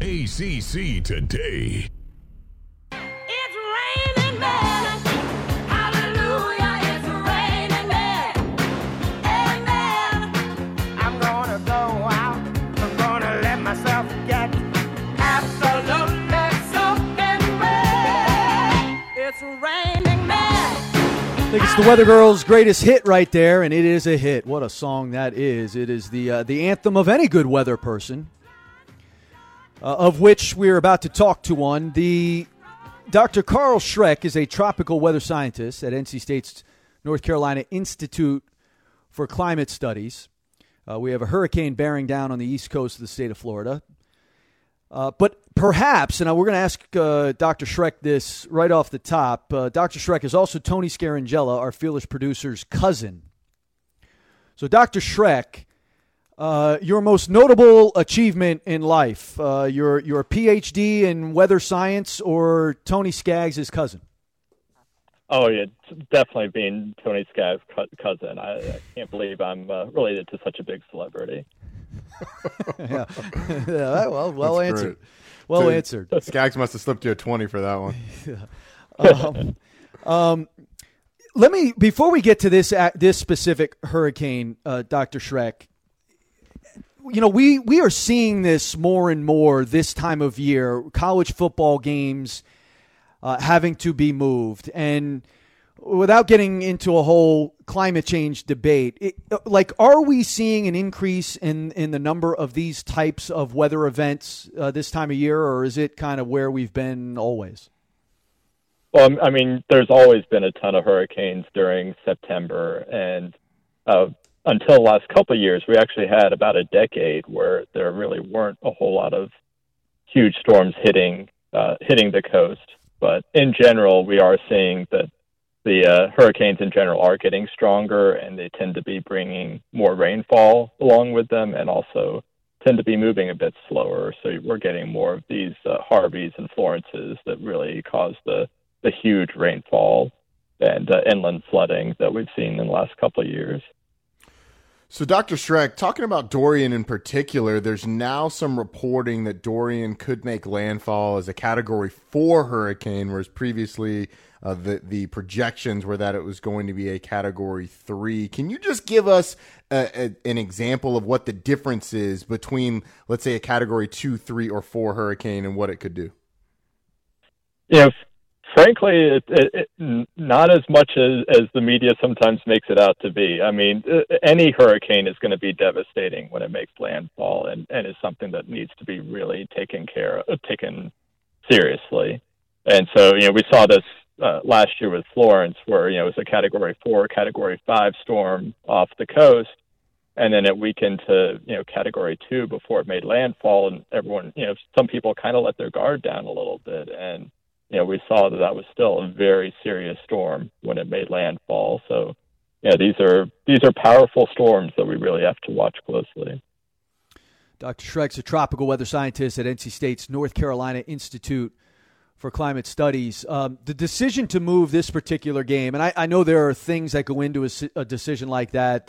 ACC Today. It's raining men. Hallelujah, it's raining men. Amen. I'm gonna go out. I'm gonna let myself get absolutely soaking wet. It's raining men. I think it's the Weather Girls' greatest hit right there, and it is a hit. What a song that is. It is the anthem of any good weather person, of which we're about to talk to one. Dr. Carl Schreck is a tropical weather scientist at NC State's North Carolina Institute for Climate Studies. We have a hurricane bearing down on the east coast of the state of Florida. But perhaps, and we're going to ask Dr. Schreck this right off the top, Dr. Schreck is also Tony Scarangella, our Fearless producer's cousin. So, Dr. Schreck, your most notable achievement in life, your PhD in weather science or Tony Skaggs' cousin? Oh, yeah, definitely being Tony Skaggs' cousin. I can't believe I'm related to such a big celebrity. Yeah, well That's answered. great. Well answered. Skaggs must have slipped you a 20 for that one. Let me, before we get to this specific hurricane, Dr. Schreck, you know, we are seeing this more and more this time of year, college football games having to be moved. And without getting into a whole climate change debate, are we seeing an increase in the number of these types of weather events this time of year, or is it kind of where we've been always? Well, I mean, there's always been a ton of hurricanes during September, and until the last couple of years, we actually had about a decade where there really weren't a whole lot of huge storms hitting the coast. But in general, we are seeing that the hurricanes in general are getting stronger, and they tend to be bringing more rainfall along with them, and also tend to be moving a bit slower. So we're getting more of these Harveys and Florences that really cause the huge rainfall and inland flooding that we've seen in the last couple of years. So, Dr. Schreck, talking about Dorian in particular, there's now some reporting that Dorian could make landfall as a Category 4 hurricane, whereas previously the projections were that it was going to be a Category 3. Can you just give us an example of what the difference is between, let's say, a Category 2, 3, or 4 hurricane and what it could do? Yeah, frankly, it not as much as the media sometimes makes it out to be. I mean, any hurricane is going to be devastating when it makes landfall, and is something that needs to be really taken seriously. And so, we saw this last year with Florence, where it was a Category 4, Category 5 storm off the coast, and then it weakened to Category 2 before it made landfall, and everyone, some people kind of let their guard down a little bit, and we saw that was still a very serious storm when it made landfall. So, these are powerful storms that we really have to watch closely. Dr. Schreck's a tropical weather scientist at NC State's North Carolina Institute for Climate Studies. The decision to move this particular game, and I know there are things that go into a decision like that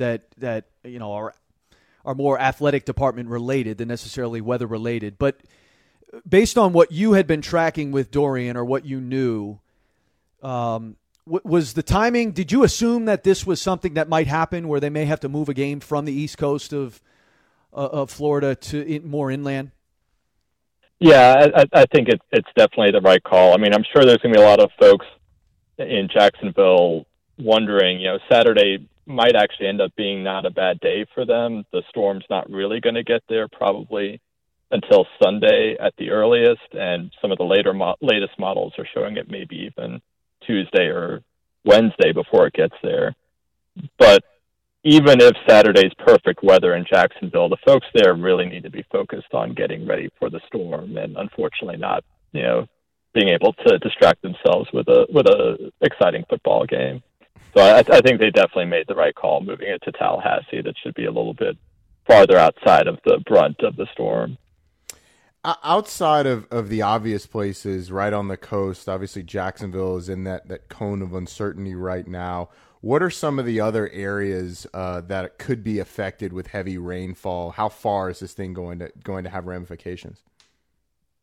are more athletic department related than necessarily weather related, but based on what you had been tracking with Dorian or what you knew, was the timing, did you assume that this was something that might happen where they may have to move a game from the east coast of Florida to more inland? Yeah, I think it's definitely the right call. I mean, I'm sure there's going to be a lot of folks in Jacksonville wondering, Saturday might actually end up being not a bad day for them. The storm's not really going to get there probably until Sunday at the earliest, and some of the latest models are showing it maybe even Tuesday or Wednesday before it gets there. But even if Saturday's perfect weather in Jacksonville, the folks there really need to be focused on getting ready for the storm, and unfortunately not, being able to distract themselves with a exciting football game. So I think they definitely made the right call moving it to Tallahassee. That should be a little bit farther outside of the brunt of the storm. Outside of the obvious places right on the coast, obviously Jacksonville is in that cone of uncertainty right now. What are some of the other areas that could be affected with heavy rainfall? How far is this thing going to have ramifications?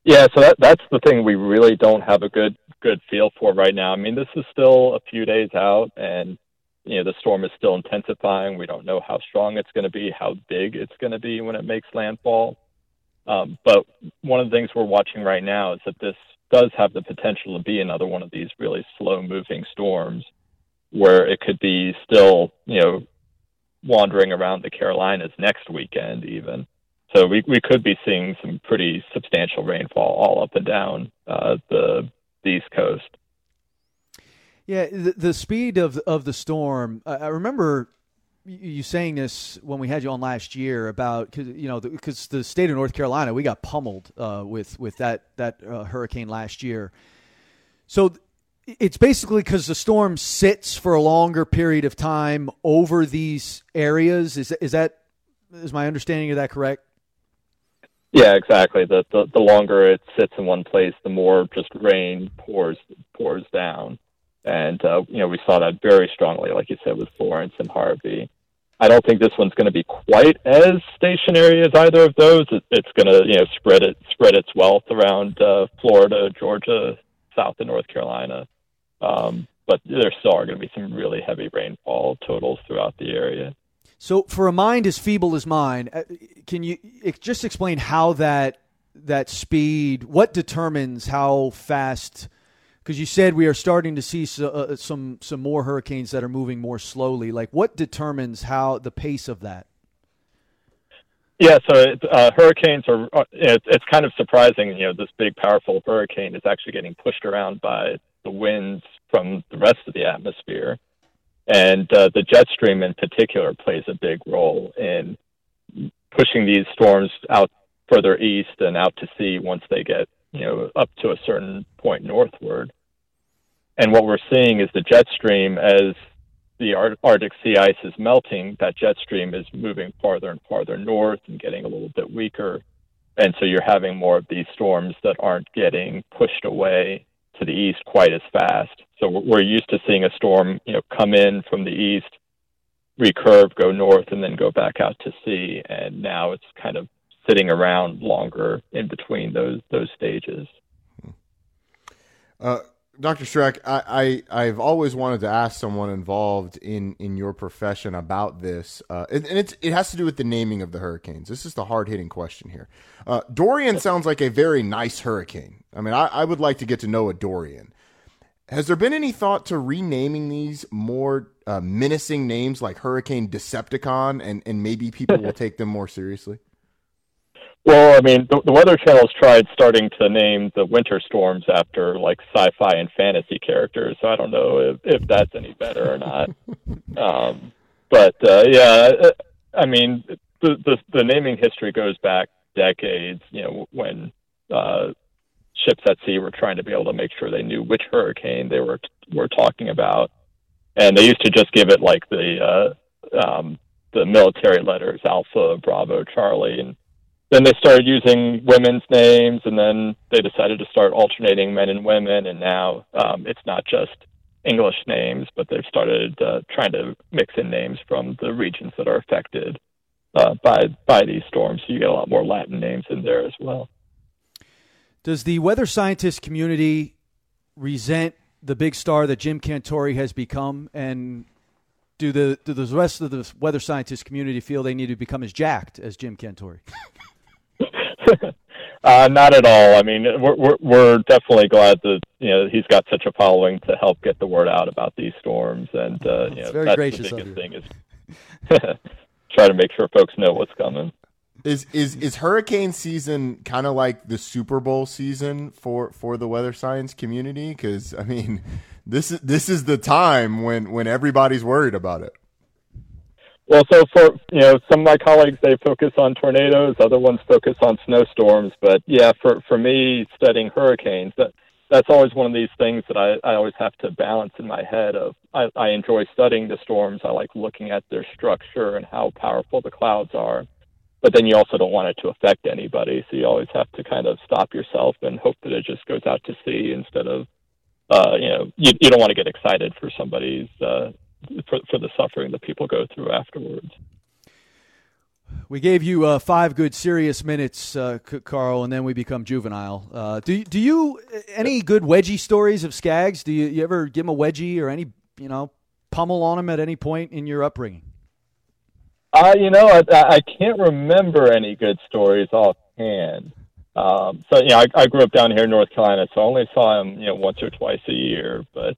Yeah, so that's the thing we really don't have a good feel for right now. I mean, this is still a few days out, and the storm is still intensifying. We don't know how strong it's going to be, how big it's going to be when it makes landfall. But one of the things we're watching right now is that this does have the potential to be another one of these really slow-moving storms, where it could be still, wandering around the Carolinas next weekend even. So we could be seeing some pretty substantial rainfall all up and down the East Coast. Yeah, the speed of the storm. I remember you saying this when we had you on last year about because the state of North Carolina, we got pummeled with that hurricane last year. So it's basically because the storm sits for a longer period of time over these areas. Is my understanding of that correct? Yeah, exactly. The longer it sits in one place, the more just rain pours down. And, we saw that very strongly, like you said, with Florence and Harvey. I don't think this one's going to be quite as stationary as either of those. It's going to, spread its wealth around Florida, Georgia, South and North Carolina. But there still are going to be some really heavy rainfall totals throughout the area. So for a mind as feeble as mine, can you just explain how that speed, what determines how fast? Because you said we are starting to see some more hurricanes that are moving more slowly. Like, what determines how the pace of that? Yeah, so hurricanes are. It's kind of surprising. This big, powerful hurricane is actually getting pushed around by the winds from the rest of the atmosphere, and the jet stream in particular plays a big role in pushing these storms out further east and out to sea once they get up to a certain point northward. And what we're seeing is the jet stream, as the Arctic sea ice is melting, that jet stream is moving farther and farther north and getting a little bit weaker. And so you're having more of these storms that aren't getting pushed away to the east quite as fast. So we're used to seeing a storm, come in from the east, recurve, go north, and then go back out to sea. And now it's kind of sitting around longer in between those stages. Dr. Schreck, I've always wanted to ask someone involved in your profession about this, and it has to do with the naming of the hurricanes. This is the hard-hitting question here. Dorian sounds like a very nice hurricane. I mean, I would like to get to know a Dorian. Has there been any thought to renaming these more menacing names like Hurricane Decepticon, and maybe people will take them more seriously? Well, I mean, the Weather Channel's tried starting to name the winter storms after like sci-fi and fantasy characters. So I don't know if that's any better or not. Yeah, I mean, the naming history goes back decades. When ships at sea were trying to be able to make sure they knew which hurricane they were talking about, and they used to just give it like the military letters, Alpha, Bravo, Charlie, and then they started using women's names, and then they decided to start alternating men and women, and now it's not just English names, but they've started trying to mix in names from the regions that are affected by these storms. So you get a lot more Latin names in there as well. Does the weather scientist community resent the big star that Jim Cantore has become, and do the rest of the weather scientist community feel they need to become as jacked as Jim Cantore? Not at all. I mean, we're definitely glad that he's got such a following to help get the word out about these storms, and that's the biggest thing is try to make sure folks know what's coming. Is hurricane season kind of like the Super Bowl season for the weather science community? Because I mean, this is the time when everybody's worried about it. Well, so for some of my colleagues, they focus on tornadoes. Other ones focus on snowstorms. But yeah, for me, studying hurricanes, that's always one of these things that I always have to balance in my head. I enjoy studying the storms. I like looking at their structure and how powerful the clouds are. But then you also don't want it to affect anybody, so you always have to kind of stop yourself and hope that it just goes out to sea instead of you don't want to get excited for somebody's. For the suffering that people go through afterwards. We gave you 5 good serious minutes, Carl, and then we become juvenile. Do you any good wedgie stories of Skaggs? Do you ever give him a wedgie or any pummel on him at any point in your upbringing? I can't remember any good stories offhand. I grew up down here in North Carolina, so I only saw him once or twice a year. But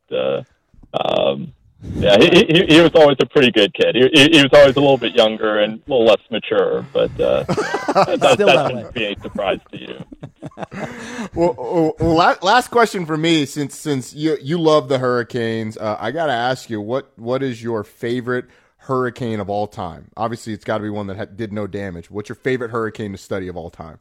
he was always a pretty good kid. He was always a little bit younger and a little less mature, but that shouldn't be a surprise to you. Well, last question for me, since you love the Hurricanes, I got to ask you, what is your favorite hurricane of all time? Obviously, it's got to be one that did no damage. What's your favorite hurricane to study of all time?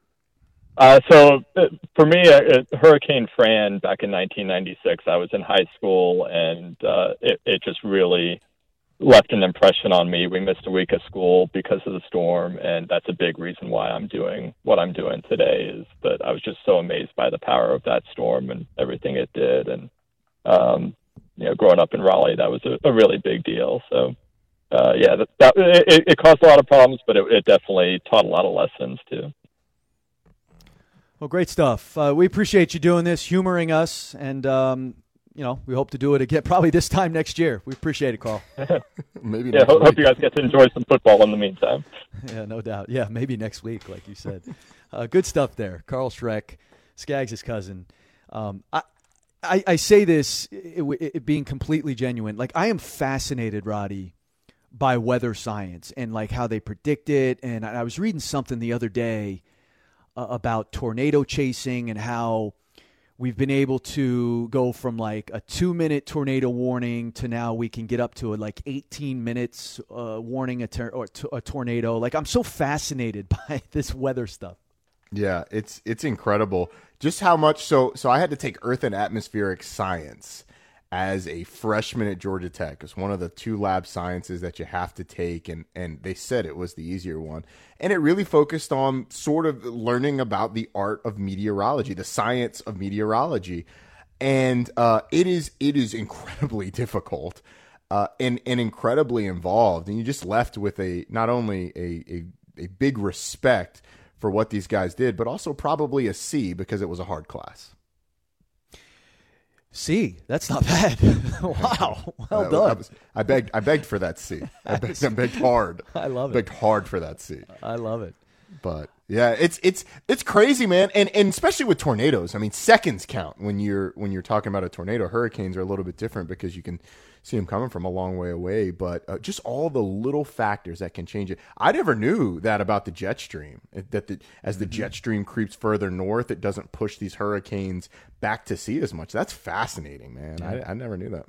For me, Hurricane Fran back in 1996, I was in high school, and it just really left an impression on me. We missed a week of school because of the storm, and that's a big reason why I'm doing what I'm doing today, is that I was just so amazed by the power of that storm and everything it did. And, growing up in Raleigh, that was a really big deal. So, it caused a lot of problems, but it definitely taught a lot of lessons, too. Well, great stuff. We appreciate you doing this, humoring us, and we hope to do it again probably this time next year. We appreciate it, Carl. Maybe. Yeah, hope you guys get to enjoy some football in the meantime. Yeah, no doubt. Yeah, maybe next week, like you said. Good stuff there, Carl Schreck, Skaggs' cousin. I say this it being completely genuine. Like, I am fascinated, Roddy, by weather science and like how they predict it. And I was reading something the other day about tornado chasing and how we've been able to go from like a 2-minute tornado warning to now we can get up to 18 minutes warning a tornado. Like, I'm so fascinated by this weather stuff. Yeah, it's incredible just how much. So I had to take Earth and Atmospheric Science as a freshman at Georgia Tech. It's one of the 2 lab sciences that you have to take, and they said it was the easier one. And it really focused on sort of learning about the art of meteorology, the science of meteorology. And it is incredibly difficult and incredibly involved. And you just left with not only a big respect for what these guys did, but also probably a C because it was a hard class. C, that's not bad. Wow, well done. I begged for that C. I begged hard. I love it. Begged hard for that C. I love it. But yeah, it's crazy, man, and especially with tornadoes. I mean, seconds count when you're talking about a tornado. Hurricanes are a little bit different because you can see them coming from a long way away. But just all the little factors that can change it. I never knew that about the jet stream. As the jet stream creeps further north, it doesn't push these hurricanes back to sea as much. That's fascinating, man. Yeah. I never knew that.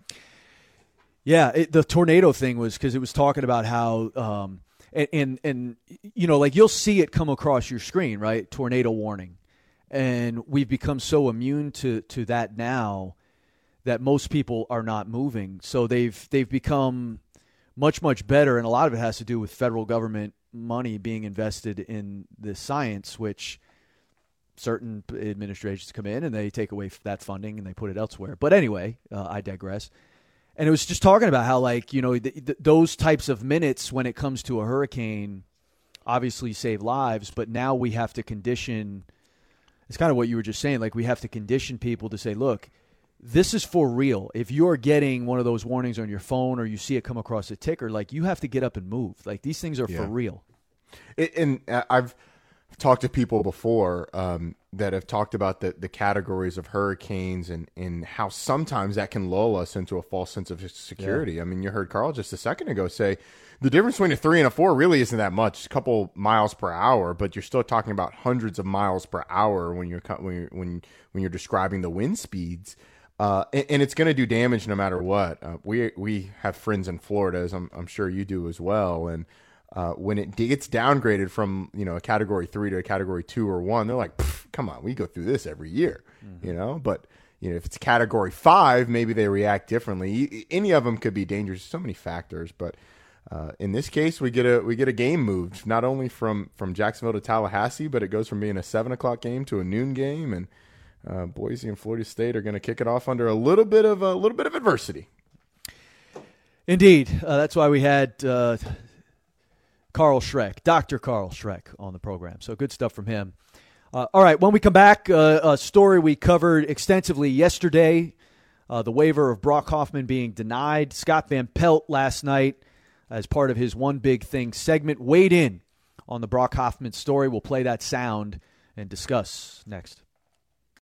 Yeah, the tornado thing was because it was talking about how. And you'll see it come across your screen, right? Tornado warning. And we've become so immune to that now that most people are not moving. So they've become much, much better. And a lot of it has to do with federal government money being invested in this science, which certain administrations come in and they take away that funding and they put it elsewhere. But anyway, I digress. And it was just talking about how, those types of minutes when it comes to a hurricane obviously save lives, but now we have to condition – it's kind of what you were just saying. Like, we have to condition people to say, look, this is for real. If you're getting one of those warnings on your phone or you see it come across a ticker, you have to get up and move. Like, these things are for real. And I've talked to people before that have talked about the categories of hurricanes and how sometimes that can lull us into a false sense of security. Yeah. I mean, you heard Carl just a second ago say the difference between a 3 and a 4 really isn't that much, a couple miles per hour, but you're still talking about hundreds of miles per hour when you're describing the wind speeds. And it's going to do damage no matter what. We have friends in Florida, as I'm sure you do as well, and when it gets downgraded from a category 3 to a category 2 or 1, they're like, come on, we go through this every year, But if it's category 5, maybe they react differently. Any of them could be dangerous. So many factors, but in this case, we get a game moved not only from Jacksonville to Tallahassee, but it goes from being a 7:00 game to a noon game, and Boise and Florida State are going to kick it off under a little bit of adversity. Indeed, that's why we had. Carl Schreck, Dr. Carl Schreck on the program. So good stuff from him. All right, when we come back, a story we covered extensively yesterday, the waiver of Brock Hoffman being denied. Scott Van Pelt last night, as part of his One Big Thing segment, weighed in on the Brock Hoffman story. We'll play that sound and discuss next.